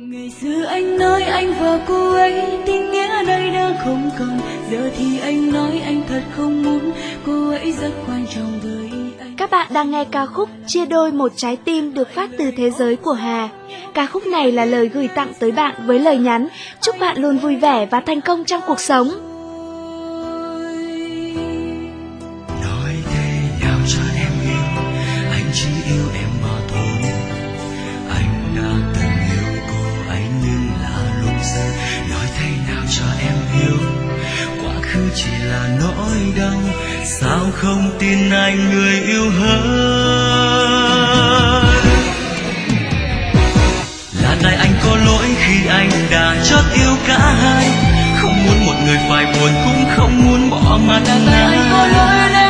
Ngày xưa anh nói anh và cô ấy tình nghĩa đây đã không còn, giờ thì anh nói anh thật không muốn, cô ấy rất quan trọng với anh. Các bạn đang nghe ca khúc Chia đôi một trái tim được phát từ thế giới của Hà. Ca khúc này là lời gửi tặng tới bạn với lời nhắn chúc bạn luôn vui vẻ và thành công trong cuộc sống. Nói thế nào cho em yêu, anh chỉ yêu em mà thôi. Anh đã từng yêu cô ấy nhưng là lúc giờ. Nói thế nào cho em hiểu, quá khứ chỉ là nỗi đau. Sao không tin anh người yêu hơn? Là tại anh có lỗi khi anh đã chót yêu cả hai. Không muốn một người phải buồn cũng không muốn bỏ mặt Là tại anh có lỗi